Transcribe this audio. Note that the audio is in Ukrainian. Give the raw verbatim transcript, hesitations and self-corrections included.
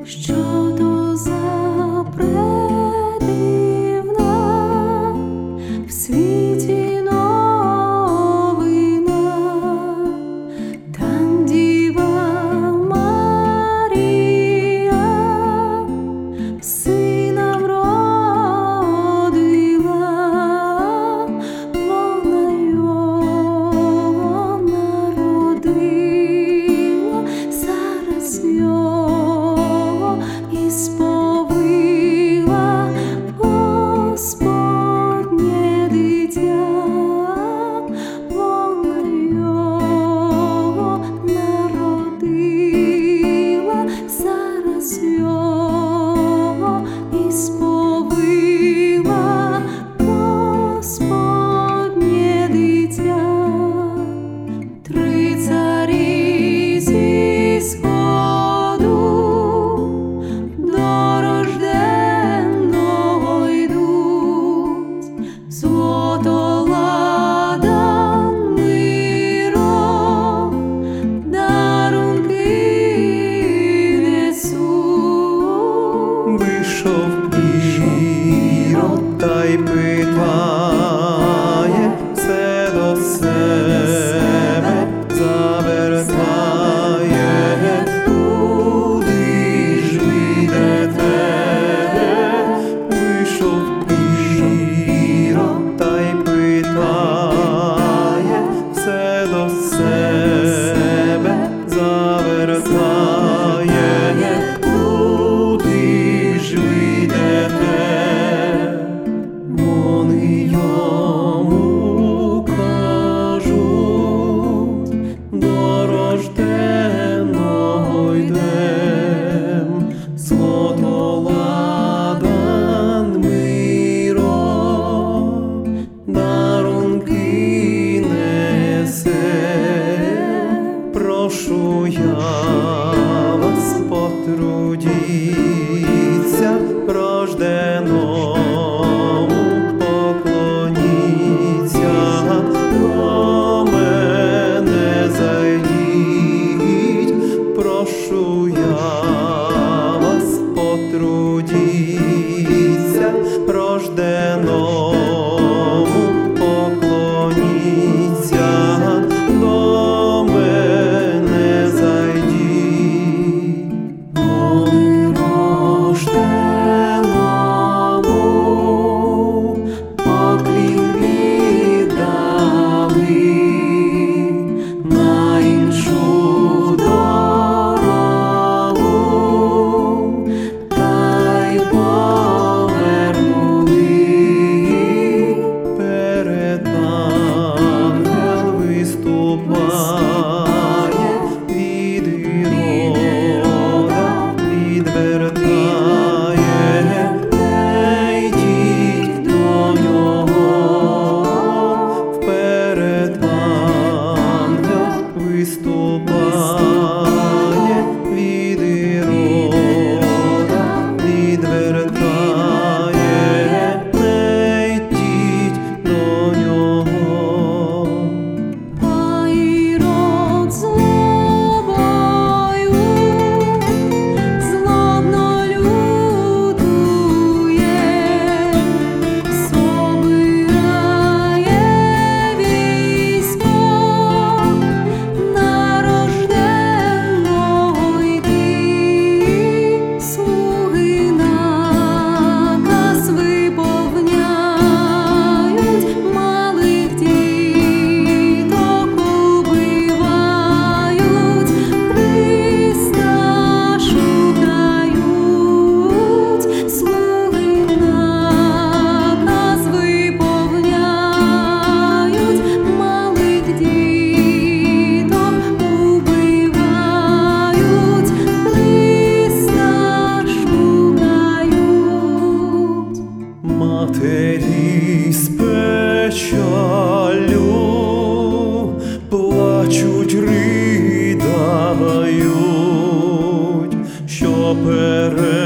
Що то за предивна в світі новина, там Діва Марія сина вродила, вона його народила, зараз його і сповила Господнє дитя, вона його народила, зараз його і сповила Господнє дитя. Три царі зі сходу до рожденного йдуть, злото ладан миром, дарунки несуть. Вийшов Ірод та й питає, все до себе завертає, куди ж ви йдете? Вийшов Ірод та й питає, все до себе завертає, куди ж ви йдете? Вони йому кажуть, до рожденого йдем, злото ладан миром, дарунки несе. Прошу я вас, потрудіться, рожденому поклоніться, до мене зайдіть. Прошу я вас, потрудіться, рожденому поклоніться, до мене зайдіть. Коли рожденому поклін віддали, на іншу дорогу та й повернули. Перед ангел виступає, від Ірода відвертає, не йдіть до нього. Вперед ангел виступає, від Ірода відвертає, не йдіть до нього. А Ірод злобою злобно лютує, собирає військо на рожденного йти. Слуги наказ виповняють, малих діток убивають, Христа шукають. Слуги наказ виповняють, малих діток убивають, Христа шукають. Матері з печалю плачуть, ридають, що перед